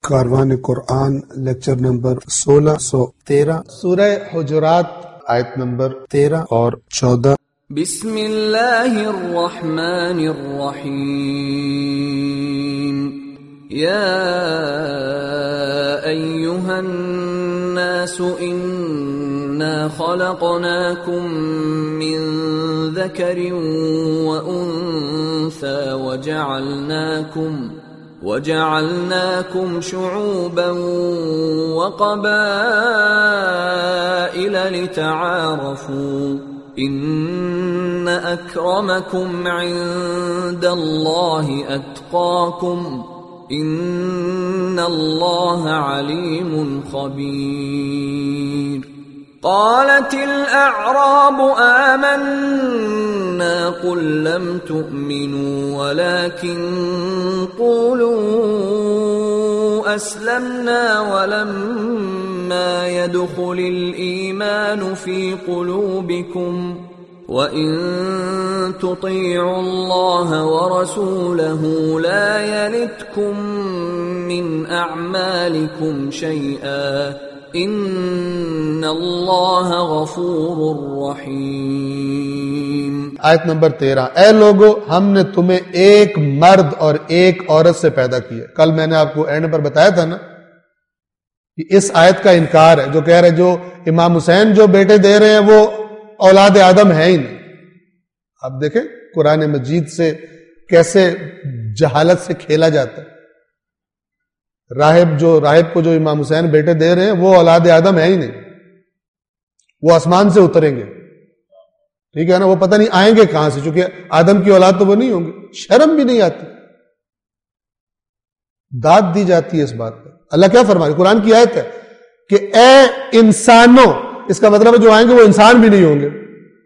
کاروان قرآن lecture number 1613 سورہ حجرات آیت number 13 اور 14۔ بسم اللہ الرحمن الرحیم یا ایہا الناس انا خلقناکم من ذکر وانثى وجعلناكم شعوبا وقبائل لتعارفوا ان اکرمکم عند اللہ اتقاکم ان اللہ علیم خبیر۔ قالت الاعراب آمنا قل لم تؤمنوا ولكن قولوا اسلمنا ولما يدخل الايمان في قلوبكم وَإِن تُطِيعُوا اللَّهَ وَرَسُولَهُ لَا يَلِتْكُم مِّنْ أَعْمَالِكُمْ شَيْئًا إِنَّ اللَّهَ غَفُورٌ رَّحِيمٌ۔ آیت نمبر 13۔ اے لوگو، ہم نے تمہیں ایک مرد اور ایک عورت سے پیدا کیا۔ کل میں نے آپ کو اینڈ پر بتایا تھا نا کہ اس آیت کا انکار ہے، جو کہہ رہے جو امام حسین جو بیٹے دے رہے ہیں وہ اولاد آدم ہے ہی نہیں۔ اب دیکھیں قرآن مجید سے کیسے جہالت سے کھیلا جاتا ہے۔ راہب کو جو امام حسین بیٹے دے رہے ہیں وہ اولاد آدم ہے ہی نہیں، وہ آسمان سے اتریں گے، ٹھیک ہے نا، وہ پتہ نہیں آئیں گے کہاں سے، چونکہ آدم کی اولاد تو وہ نہیں ہوں گے۔ شرم بھی نہیں آتی، داد دی جاتی ہے اس بات پر۔ اللہ کیا فرمائے، قرآن کی آیت ہے کہ اے انسانوں، اس کا مطلب ہے جو آئیں گے وہ انسان بھی نہیں ہوں گے۔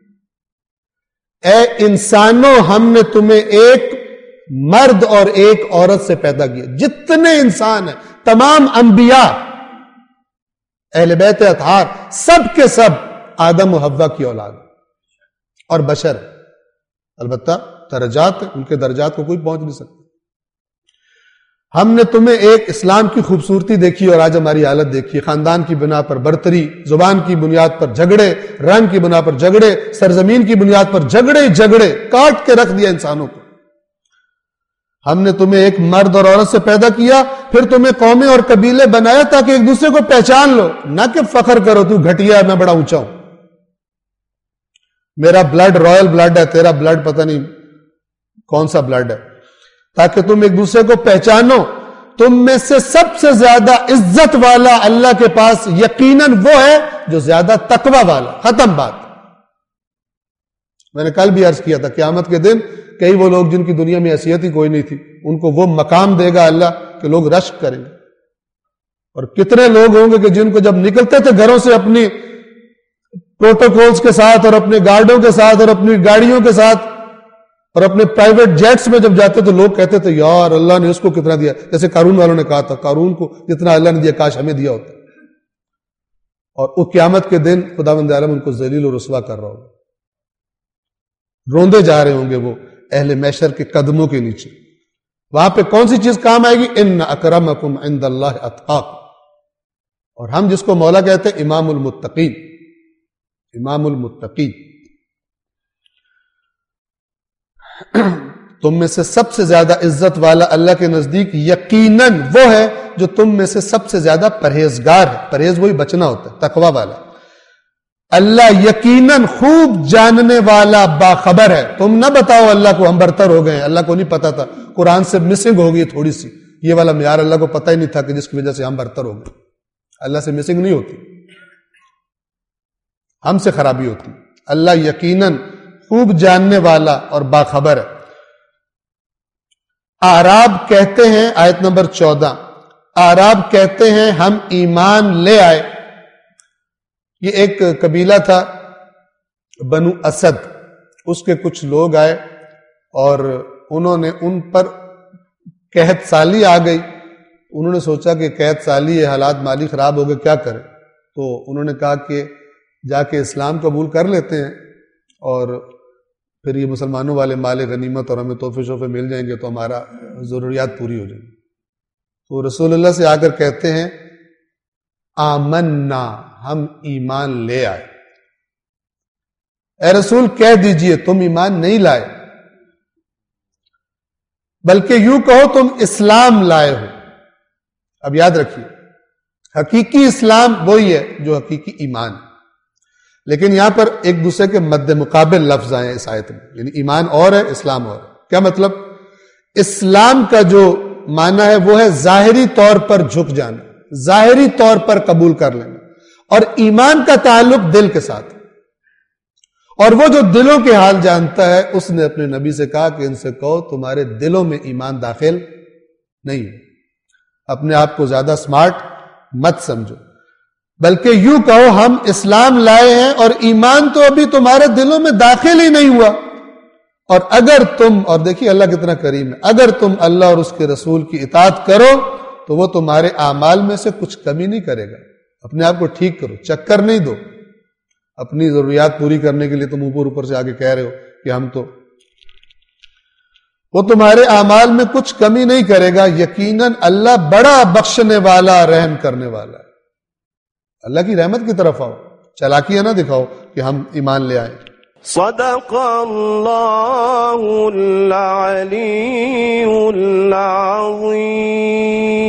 اے انسانوں، ہم نے تمہیں ایک مرد اور ایک عورت سے پیدا کیا۔ جتنے انسان ہیں، تمام انبیاء، اہل بیت اطہار، سب کے سب آدم و حوا کی اولاد اور بشر، البتہ درجات، ان کے درجات کو کوئی پہنچ نہیں سکتا۔ ہم نے تمہیں ایک اسلام کی خوبصورتی دیکھی اور آج ہماری حالت دیکھی، خاندان کی بنا پر برتری، زبان کی بنیاد پر جھگڑے، رنگ کی بنا پر جھگڑے، سرزمین کی بنیاد پر جھگڑے کاٹ کے رکھ دیا انسانوں کو۔ ہم نے تمہیں ایک مرد اور عورت سے پیدا کیا، پھر تمہیں قومیں اور قبیلے بنایا تاکہ ایک دوسرے کو پہچان لو، نہ کہ فخر کرو تو گھٹیا ہے، میں بڑا اونچا ہوں، میرا بلڈ رائل بلڈ ہے، تیرا بلڈ پتہ نہیں کون سا بلڈ ہے، تاکہ تم ایک دوسرے کو پہچانو۔ تم میں سے سب سے زیادہ عزت والا اللہ کے پاس یقیناً وہ ہے جو زیادہ تقوی والا۔ ختم بات۔ میں نے کل بھی عرض کیا تھا، قیامت کے دن کئی وہ لوگ جن کی دنیا میں حیثیت ہی کوئی نہیں تھی، ان کو وہ مقام دے گا اللہ کہ لوگ رشک کریں گے۔ اور کتنے لوگ ہوں گے کہ جن کو جب نکلتے تھے گھروں سے اپنی پروٹوکولز کے ساتھ اور اپنے گارڈوں کے ساتھ اور اپنی گاڑیوں کے ساتھ اور اپنے پرائیویٹ جیٹس میں جب جاتے تو لوگ کہتے تھے یار اللہ نے اس کو کتنا دیا، جیسے قارون والوں نے کہا تھا قارون کو جتنا اللہ نے دیا کاش ہمیں دیا ہوتا۔ اور اس قیامت کے دن خداوند عالم ان کو ذلیل و رسوا کر رہا ہوگا، روندے جا رہے ہوں گے وہ اہل محشر کے قدموں کے نیچے۔ وہاں پہ کون سی چیز کام آئے گی؟ ان اکرمکم عند اللہ اتقاکم، اور ہم جس کو مولا کہتے ہیں امام المتقین، امام المتقین۔ تم میں سے سب سے زیادہ عزت والا اللہ کے نزدیک یقیناً وہ ہے جو تم میں سے سب سے زیادہ پرہیزگار ہے۔ پرہیز وہی بچنا ہوتا ہے، تقوی والا۔ اللہ یقیناً خوب جاننے والا باخبر ہے۔ تم نہ بتاؤ اللہ کو ہم برتر ہو گئے، اللہ کو نہیں پتا تھا، قرآن سے مسنگ ہو گئی تھوڑی سی، یہ والا معیار اللہ کو پتہ ہی نہیں تھا کہ جس کی وجہ سے ہم برتر ہو گئے۔ اللہ سے مسنگ نہیں ہوتی، ہم سے خرابی ہوتی۔ اللہ یقیناً خوب جاننے والا اور باخبر ہے۔ اعراب کہتے ہیں، آیت نمبر 14، اعراب کہتے ہیں ہم ایمان لے آئے۔ یہ ایک قبیلہ تھا بنو اسد، اس کے کچھ لوگ آئے اور انہوں نے ان پر قحط سالی آ گئی۔ انہوں نے سوچا کہ قحط سالی ہے، حالات مالی خراب ہو گئے، کیا کریں؟ تو انہوں نے کہا کہ جا کے اسلام قبول کر لیتے ہیں اور پھر یہ مسلمانوں والے مال غنیمت اور ہمیں تحفے شوفے مل جائیں گے تو ہمارا ضروریات پوری ہو جائیں گی۔ تو رسول اللہ سے آ کر کہتے ہیں آمنا، ہم ایمان لے آئے۔ اے رسول کہہ دیجئے تم ایمان نہیں لائے، بلکہ یوں کہو تم اسلام لائے ہو۔ اب یاد رکھیے، حقیقی اسلام وہی ہے جو حقیقی ایمان ہے، لیکن یہاں پر ایک دوسرے کے مد مقابل لفظ آئے ہیں اس آیت میں، یعنی ایمان اور ہے، اسلام اور ہے۔ کیا مطلب؟ اسلام کا جو معنی ہے وہ ہے ظاہری طور پر جھک جانا، ظاہری طور پر قبول کر لینا، اور ایمان کا تعلق دل کے ساتھ، اور وہ جو دلوں کے حال جانتا ہے اس نے اپنے نبی سے کہا کہ ان سے کہو تمہارے دلوں میں ایمان داخل نہیں ہے۔ اپنے آپ کو زیادہ سمارٹ مت سمجھو، بلکہ یوں کہو ہم اسلام لائے ہیں اور ایمان تو ابھی تمہارے دلوں میں داخل ہی نہیں ہوا، اور اگر تم، اور دیکھیے اللہ کتنا کریم ہے، اگر تم اللہ اور اس کے رسول کی اطاعت کرو تو وہ تمہارے اعمال میں سے کچھ کمی نہیں کرے گا۔ اپنے آپ کو ٹھیک کرو، چکر نہیں دو، اپنی ضروریات پوری کرنے کے لیے تم اوپر سے آگے کہہ رہے ہو کہ ہم تو، وہ تمہارے اعمال میں کچھ کمی نہیں کرے گا، یقیناً اللہ بڑا بخشنے والا، رحم کرنے والا ہے۔ اللہ کی رحمت کی طرف آؤ، چالاکیاں نہ دکھاؤ کہ ہم ایمان لے آئے۔ صدق اللہ العلی العظیم۔